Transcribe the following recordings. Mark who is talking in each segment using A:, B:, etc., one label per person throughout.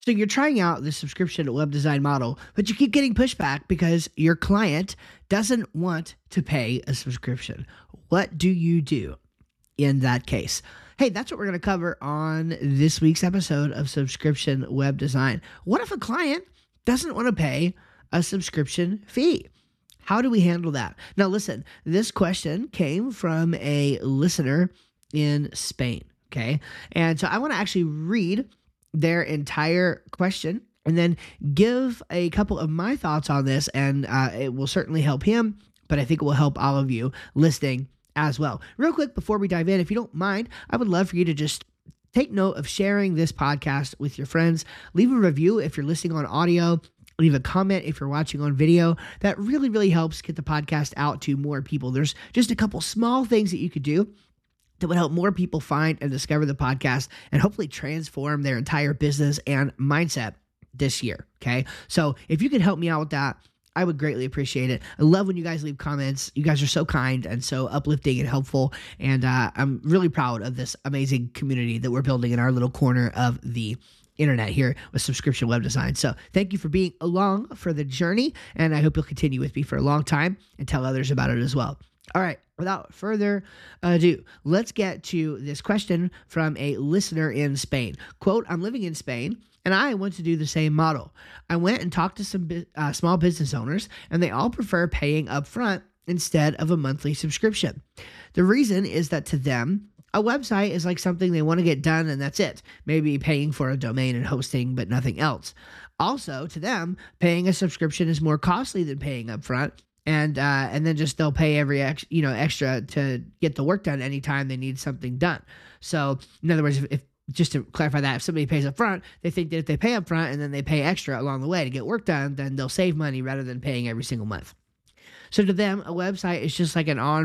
A: So you're trying out the subscription web design model, but you keep getting pushback because your client doesn't want to pay a subscription. What do you do in that case? Hey, that's what we're going to cover on this week's episode of Subscription Web Design. What if a client doesn't want to pay a subscription fee? How do we handle that? Now, listen, this question came from a listener in Spain, okay? And so I want to actually read their entire question and then give a couple of my thoughts on this, and it will certainly help him, but I think it will help all of you listening as well. Real quick, before we dive in, if you don't mind, I would love for you to just take note of sharing this podcast with your friends. Leave a review if you're listening on audio. Leave a comment if you're watching on video. That really, really helps get the podcast out to more people. There's just a couple small things that you could do that would help more people find and discover the podcast and hopefully transform their entire business and mindset this year. Okay. So if you could help me out with that, I would greatly appreciate it. I love when you guys leave comments. You guys are so kind and so uplifting and helpful. And I'm really proud of this amazing community that we're building in our little corner of the internet here with Subscription Web Design. So thank you for being along for the journey. And I hope you'll continue with me for a long time and tell others about it as well. All right, without further ado, let's get to this question from a listener in Spain. Quote, I'm living in Spain and I want to do the same model. I went and talked to some small business owners and they all prefer paying upfront instead of a monthly subscription. The reason is that to them, a website is like something they want to get done and that's it. Maybe paying for a domain and hosting, but nothing else. Also, to them, paying a subscription is more costly than paying upfront. And then just they'll pay every extra to get the work done anytime they need something done. So in other words, if just to clarify that, if somebody pays up front, they think that if they pay up front and then they pay extra along the way to get work done, then they'll save money rather than paying every single month. So to them, a website is just like an online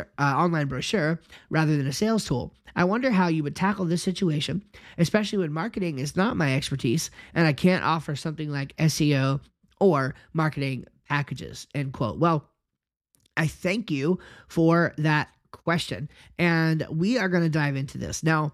A: brochure rather than a sales tool. I wonder how you would tackle this situation, especially when marketing is not my expertise and I can't offer something like SEO or marketing packages, end quote. Well, I thank you for that question. And we are going to dive into this. Now,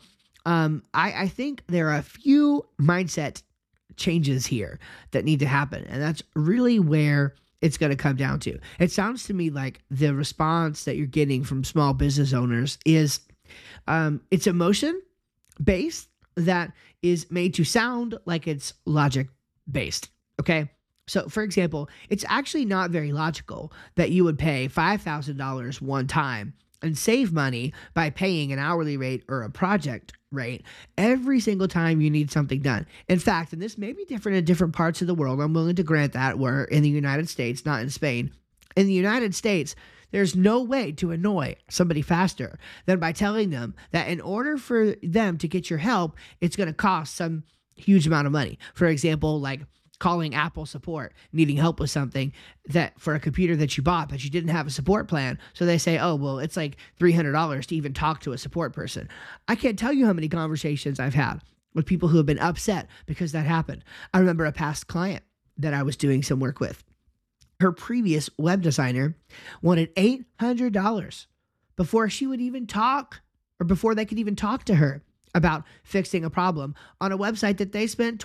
A: I think there are a few mindset changes here that need to happen. And that's really where it's going to come down to. It sounds to me like the response that you're getting from small business owners is it's emotion based that is made to sound like it's logic based. Okay. So, for example, it's actually not very logical that you would pay $5,000 one time and save money by paying an hourly rate or a project rate every single time you need something done. In fact, and this may be different in different parts of the world, I'm willing to grant that we're in the United States, not in Spain. In the United States, there's no way to annoy somebody faster than by telling them that in order for them to get your help, it's going to cost some huge amount of money. For example, like calling Apple support, needing help with something that for a computer that you bought, but you didn't have a support plan. So they say, oh, well, it's like $300 to even talk to a support person. I can't tell you how many conversations I've had with people who have been upset because that happened. I remember a past client that I was doing some work with. Her previous web designer wanted $800 before she would even talk or before they could even talk to her about fixing a problem on a website that they spent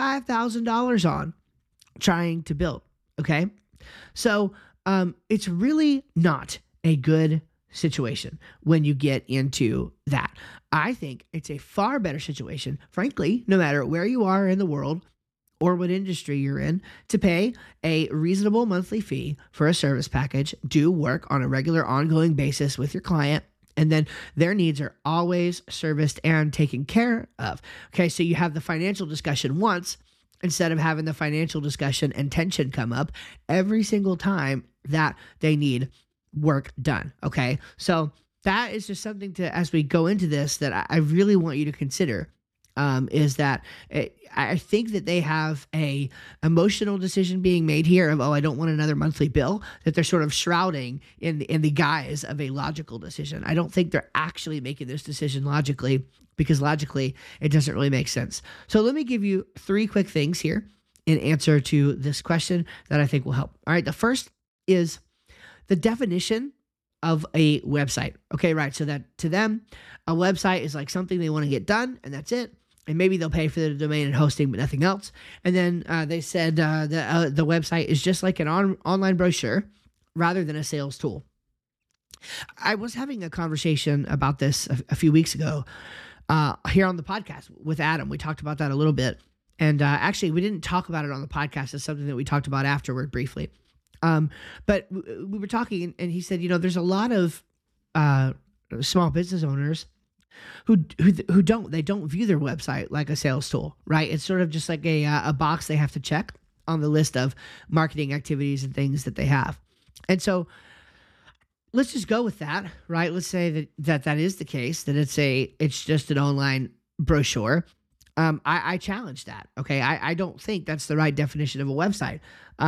A: $25,000 on trying to build. Okay. So it's really not a good situation when you get into that. I think it's a far better situation, frankly, no matter where you are in the world or what industry you're in, to pay a reasonable monthly fee for a service package, do work on a regular ongoing basis with your client, and then their needs are always serviced and taken care of. Okay, so you have the financial discussion once instead of having the financial discussion and tension come up every single time that they need work done. Okay, so that is just something to, as we go into this, that I really want you to consider. Is that I think that they have a emotional decision being made here of, oh, I don't want another monthly bill, that they're sort of shrouding in the guise of a logical decision. I don't think they're actually making this decision logically, because logically it doesn't really make sense. So let me give you 3 quick things here in answer to this question that I think will help. All right. The first is the definition of a website. Okay, right. So that to them, a website is like something they want to get done and that's it. and maybe they'll pay for the domain and hosting, but nothing else. And then they said the website is just like an online brochure rather than a sales tool. I was having a conversation about this a few weeks ago here on the podcast with Adam. We talked about that a little bit. And actually, we didn't talk about it on the podcast. It's something that we talked about afterward briefly. But we were talking, and he said, there's a lot of small business owners who don't view their website like a sales tool, right? It's sort of just like a box they have to check on the list of marketing activities and things that they have. And so let's just go with that, right? Let's say that is the case, that it's just an online brochure. I challenge that. Okay. I don't think that's the right definition of a website.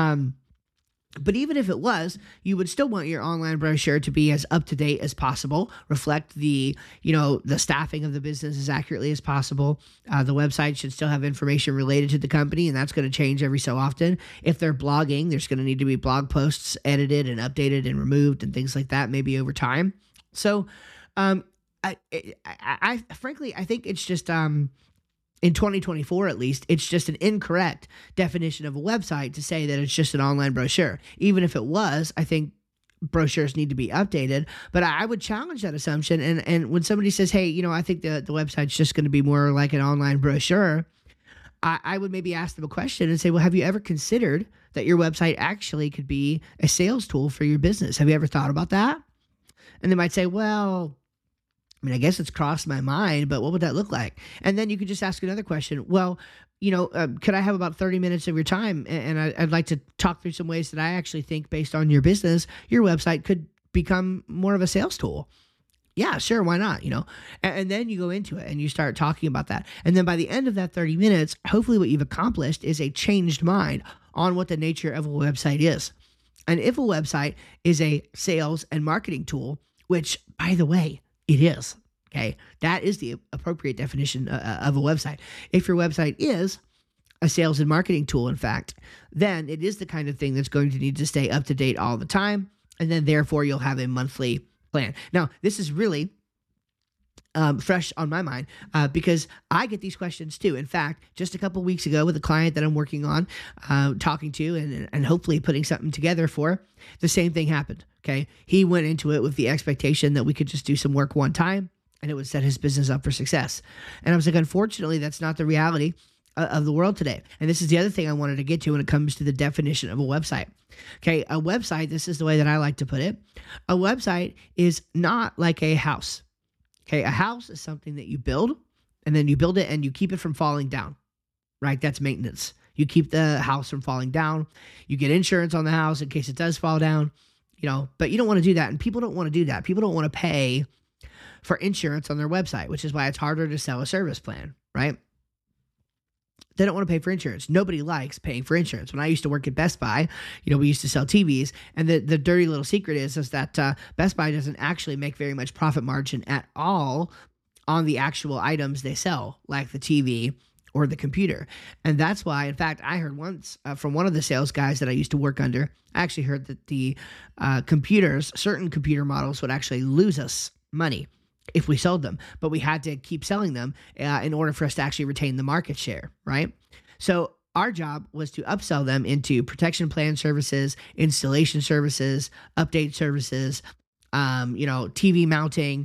A: But even if it was, you would still want your online brochure to be as up to date as possible, reflect the staffing of the business as accurately as possible. The website should still have information related to the company, and that's going to change every so often. If they're blogging, there's going to need to be blog posts edited and updated and removed and things like that, maybe over time. So, I frankly, I think it's just, in 2024, at least, it's just an incorrect definition of a website to say that it's just an online brochure. Even if it was, I think brochures need to be updated. But I would challenge that assumption. And when somebody says, hey, I think the website's just going to be more like an online brochure, I would maybe ask them a question and say, well, have you ever considered that your website actually could be a sales tool for your business? Have you ever thought about that? And they might say, well, I guess it's crossed my mind, but what would that look like? And then you could just ask another question. Well, could I have about 30 minutes of your time? And I'd like to talk through some ways that I actually think, based on your business, your website could become more of a sales tool. Yeah, sure. Why not? And then you go into it and you start talking about that. And then by the end of that 30 minutes, hopefully what you've accomplished is a changed mind on what the nature of a website is. And if a website is a sales and marketing tool, which, by the way, it is. Okay. That is the appropriate definition of a website. If your website is a sales and marketing tool, in fact, then it is the kind of thing that's going to need to stay up to date all the time. And then therefore you'll have a monthly plan. Now, this is really fresh on my mind because I get these questions too. In fact, just a couple weeks ago with a client that I'm working on, talking to and hopefully putting something together for, the same thing happened. Okay. He went into it with the expectation that we could just do some work one time and it would set his business up for success. And I was like, unfortunately, that's not the reality of the world today. And this is the other thing I wanted to get to when it comes to the definition of a website. Okay. A website, this is the way that I like to put it. A website is not like a house. Okay. A house is something that you build and then you build it and you keep it from falling down, right? That's maintenance. You keep the house from falling down. You get insurance on the house in case it does fall down, but you don't want to do that. And people don't want to do that. People don't want to pay for insurance on their website, which is why it's harder to sell a service plan, right? They don't want to pay for insurance. Nobody likes paying for insurance. When I used to work at Best Buy, we used to sell TVs, and the dirty little secret is that Best Buy doesn't actually make very much profit margin at all on the actual items they sell, like the TV or the computer. And that's why, in fact, I heard once from one of the sales guys that I used to work under, I actually heard that the certain computer models would actually lose us money if we sold them, but we had to keep selling them in order for us to actually retain the market share, right? So our job was to upsell them into protection plan services, installation services, update services, TV mounting,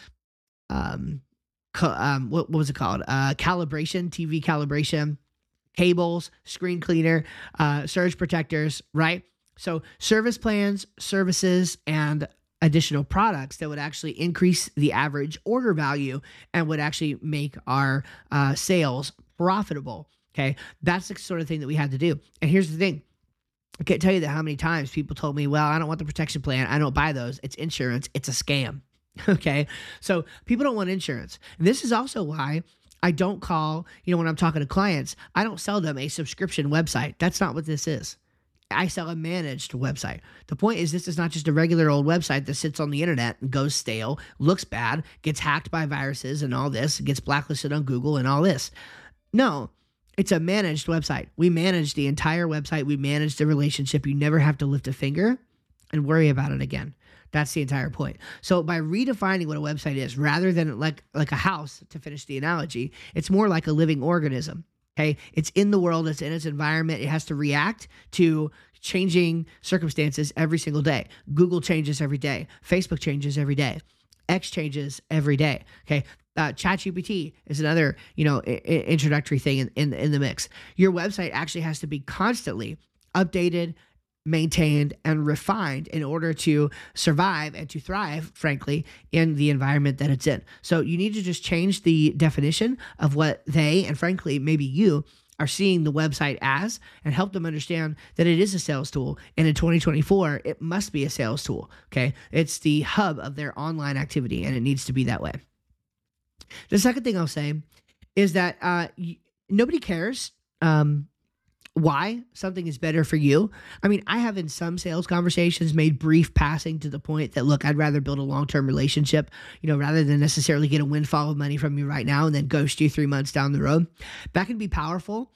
A: what was it called? Calibration, TV calibration, cables, screen cleaner, surge protectors, right? So service plans, services, and additional products that would actually increase the average order value and would actually make our sales profitable. Okay. That's the sort of thing that we had to do. And here's the thing. I can't tell you that how many times people told me, well, I don't want the protection plan. I don't buy those. It's insurance. It's a scam. Okay. So people don't want insurance. And this is also why I don't call, when I'm talking to clients, I don't sell them a subscription website. That's not what this is. I sell a managed website. The point is, this is not just a regular old website that sits on the internet and goes stale, looks bad, gets hacked by viruses and all this, gets blacklisted on Google and all this. No, it's a managed website. We manage the entire website. We manage the relationship. You never have to lift a finger and worry about it again. That's the entire point. So by redefining what a website is, rather than like a house, to finish the analogy, it's more like a living organism. Okay. It's in the world. It's in its environment. It has to react to changing circumstances every single day. Google changes every day. Facebook changes every day. X changes every day. Okay. ChatGPT is another, introductory thing in the mix. Your website actually has to be constantly updated, maintained, and refined in order to survive and to thrive, frankly, in the environment that it's in. So you need to just change the definition of what they, and frankly, maybe you, are seeing the website as, and help them understand that it is a sales tool. And in 2024, it must be a sales tool. Okay. It's the hub of their online activity, and it needs to be that way. The second thing I'll say is that nobody cares why something is better for you. I mean, I have in some sales conversations made brief passing to the point that, look, I'd rather build a long-term relationship, rather than necessarily get a windfall of money from you right now and then ghost you 3 months down the road. That can be powerful.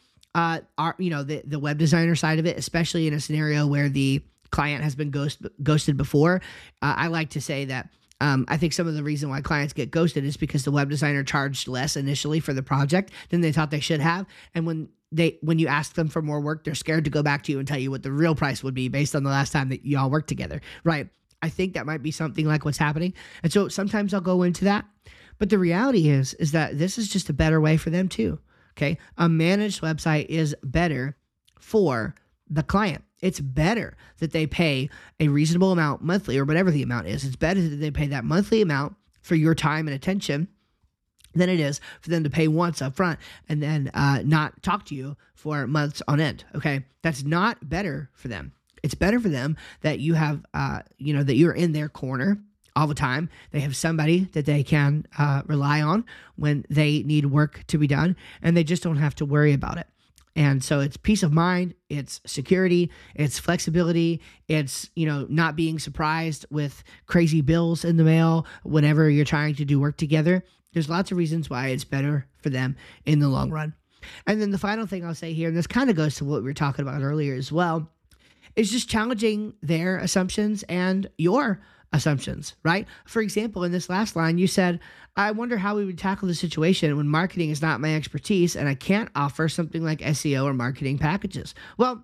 A: The web designer side of it, especially in a scenario where the client has been ghosted before. I like to say that I think some of the reason why clients get ghosted is because the web designer charged less initially for the project than they thought they should have. And when you ask them for more work, they're scared to go back to you and tell you what the real price would be based on the last time that y'all worked together, right? I think that might be something like what's happening. And so sometimes I'll go into that. But the reality is that this is just a better way for them too, okay? A managed website is better for the client. It's better that they pay a reasonable amount monthly, or whatever the amount is. It's better that they pay that monthly amount for your time and attention than it is for them to pay once up front and then not talk to you for months on end. Okay. That's not better for them. It's better for them that you have, that you're in their corner all the time. They have somebody that they can rely on when they need work to be done, and they just don't have to worry about it. And so it's peace of mind, it's security, it's flexibility, it's, not being surprised with crazy bills in the mail whenever you're trying to do work together. There's lots of reasons why it's better for them in the long run. And then the final thing I'll say here, and this kind of goes to what we were talking about earlier as well, is just challenging their assumptions and your assumptions, right? For example, in this last line, you said, I wonder how we would tackle the situation when marketing is not my expertise and I can't offer something like SEO or marketing packages. Well,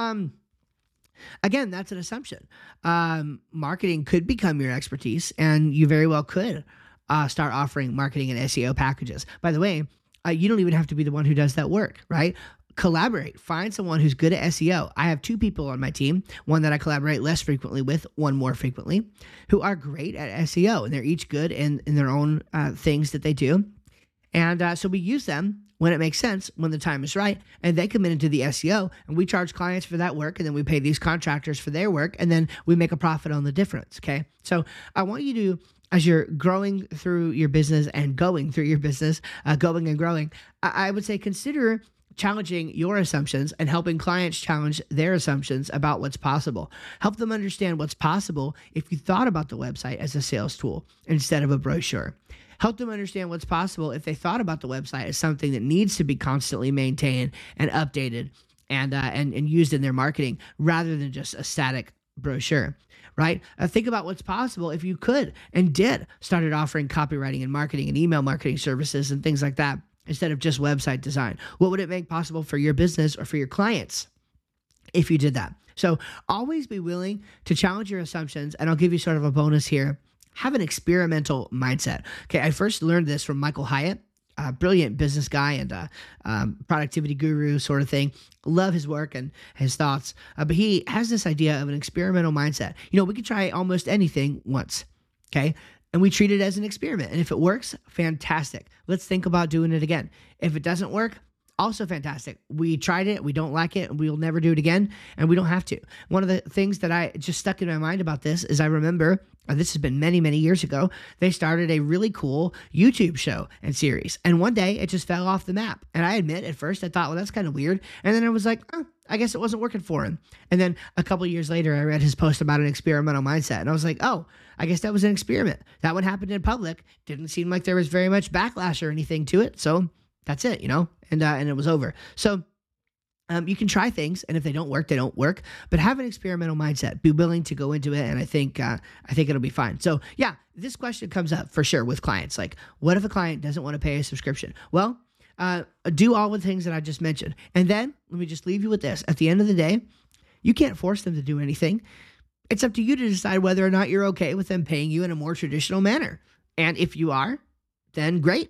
A: again, that's an assumption. Marketing could become your expertise, and you very well could start offering marketing and SEO packages. By the way, you don't even have to be the one who does that work, right? Collaborate. Find someone who's good at SEO. I have 2 people on my team, one that I collaborate less frequently with, one more frequently, who are great at SEO, and they're each good in their own things that they do. And so we use them when it makes sense, when the time is right, and they come into the SEO, and we charge clients for that work, and then we pay these contractors for their work, and then we make a profit on the difference, okay? So I want you to, as you're growing through your business and going through your business, going and growing, I would say consider challenging your assumptions and helping clients challenge their assumptions about what's possible. Help them understand what's possible if you thought about the website as a sales tool instead of a brochure. Help them understand what's possible if they thought about the website as something that needs to be constantly maintained and updated and used in their marketing rather than just a static brochure, right? Think about what's possible if you could and did started offering copywriting and marketing and email marketing services and things like that instead of just website design. What would it make possible for your business or for your clients if you did that? So always be willing to challenge your assumptions, and I'll give you sort of a bonus here. Have an experimental mindset. Okay, I first learned this from Michael Hyatt, a brilliant business guy and productivity guru sort of thing. Love his work and his thoughts, but he has this idea of an experimental mindset. We could try almost anything once, okay? And we treat it as an experiment. And if it works, fantastic. Let's think about doing it again. If it doesn't work, also fantastic. We tried it, we don't like it, and we'll never do it again, and we don't have to. One of the things that I just stuck in my mind about this is I remember, this has been many, many years ago, they started a really cool YouTube show and series. And one day it just fell off the map. And I admit at first I thought, well, that's kind of weird. And then I was like, I guess it wasn't working for him. And then a couple of years later, I read his post about an experimental mindset. And I was like, oh, I guess that was an experiment. That one happened in public. Didn't seem like there was very much backlash or anything to it. So that's it, and it was over. So You can try things, and if they don't work, they don't work. But have an experimental mindset. Be willing to go into it, and I think it'll be fine. So yeah, this question comes up for sure with clients. Like, what if a client doesn't want to pay a subscription? Well, do all the things that I just mentioned, and then let me just leave you with this. At the end of the day, you can't force them to do anything. It's up to you to decide whether or not you're okay with them paying you in a more traditional manner. And if you are, then great.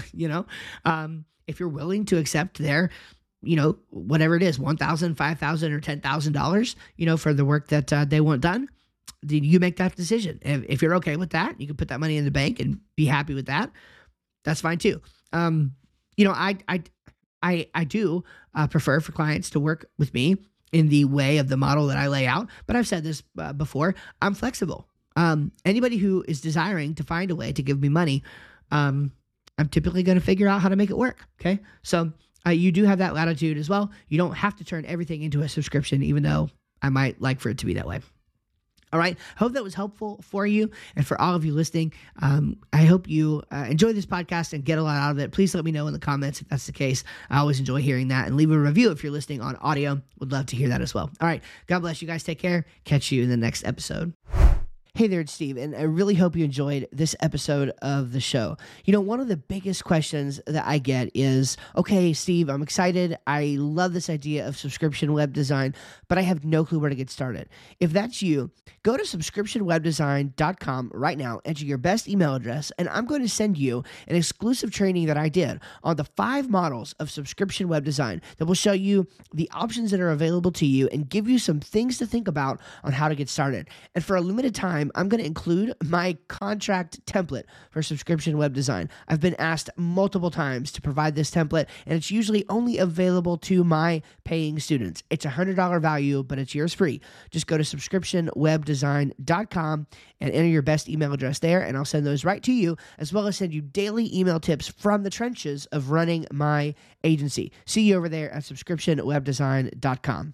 A: If you're willing to accept their whatever it is, $1,000, $5,000, or $10,000, for the work that they want done, then you make that decision. If you're okay with that, you can put that money in the bank and be happy with that. That's fine too. I do prefer for clients to work with me in the way of the model that I lay out, but I've said this before. I'm flexible. Anybody who is desiring to find a way to give me money, I'm typically going to figure out how to make it work. Okay, so. You do have that latitude as well. You don't have to turn everything into a subscription, even though I might like for it to be that way. All right. Hope that was helpful for you and for all of you listening. I hope you enjoy this podcast and get a lot out of it. Please let me know in the comments if that's the case. I always enjoy hearing that, and leave a review if you're listening on audio. Would love to hear that as well. All right. God bless you guys. Take care. Catch you in the next episode. Hey there, it's Steve, and I really hope you enjoyed this episode of the show. One of the biggest questions that I get is, okay, Steve, I'm excited. I love this idea of subscription web design, but I have no clue where to get started. If that's you, go to subscriptionwebdesign.com right now, enter your best email address, and I'm going to send you an exclusive training that I did on the 5 models of subscription web design that will show you the options that are available to you and give you some things to think about on how to get started. And for a limited time, I'm going to include my contract template for subscription web design. I've been asked multiple times to provide this template, and it's usually only available to my paying students. It's $100 value, but it's yours free. Just go to subscriptionwebdesign.com and enter your best email address there, and I'll send those right to you, as well as send you daily email tips from the trenches of running my agency. See you over there at subscriptionwebdesign.com.